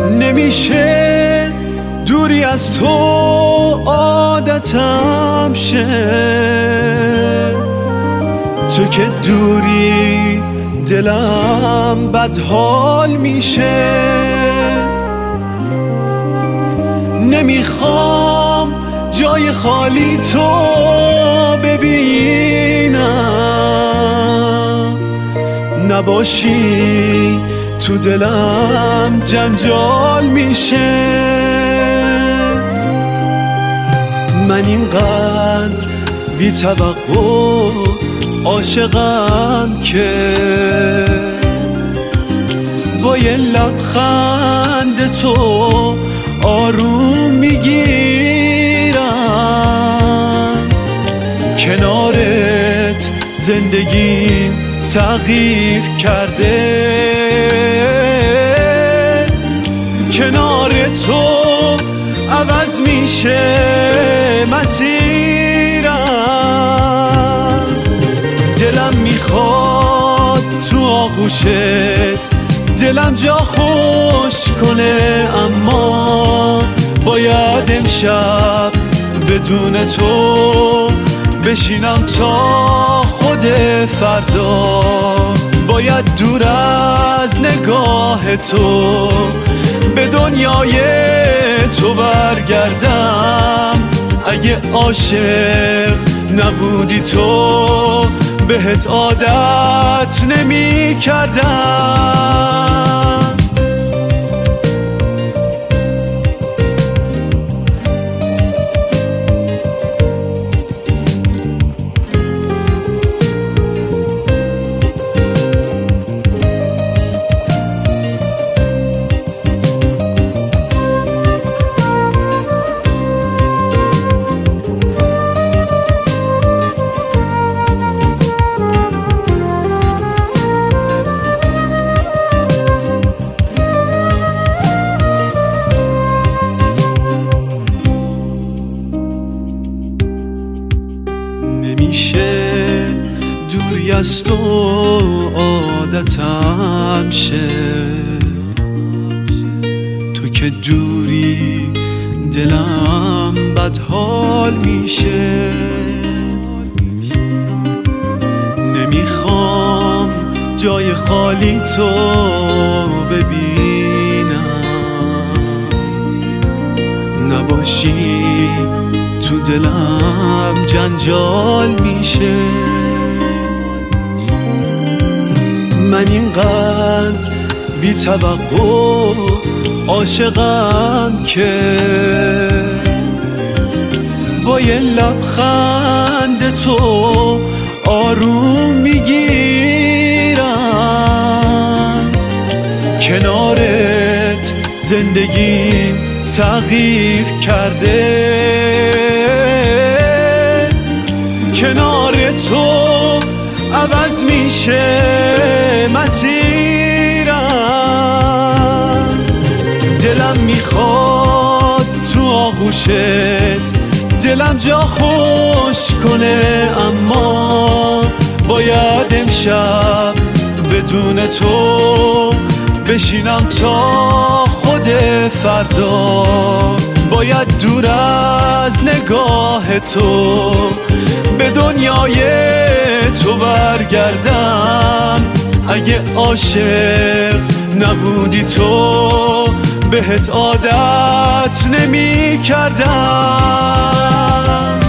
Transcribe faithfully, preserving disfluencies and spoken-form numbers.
نمیشه دوری از تو عادتم شه، تو که دوری دلم بدحال میشه. نمیخوام جای خالی تو ببینم، نباشی تو دلم جنجال میشه. من اینقدر بی توقع عاشقم که با یه لبخند تو آروم میگیرم. کنارت زندگی تغییر کرده، کنار تو عوض میشه مسیرم. دلم میخواد تو آغوشت دلم جا خوش کنه، اما باید امشب بدون تو بشینم تا خود فردا. باید دور از نگاه تو به دنیای تو برگردم. اگه عاشق نبودی تو بهت عادت نمی کردم. نمیشه دوری از تو عادتم شه، تو که دوری دلم بدحال میشه. نمیخوام جای خالی تو ببینم، نباشی تو دلم جنجال میشه. من اینقدر بی توقع عاشقم که با یه لبخند تو آروم میگیرم. کنارت زندگی تغییر کرده، کنار تو عوض میشه مسیرم. دلم میخواد تو آغوشت دلم جا خوش کنه، اما باید امشب بدون تو بشینم تا خود فردا. باید دور از نگاه تو به دنیای تو برگردم. اگه عاشق نبودی تو بهت عادت نمی کردم.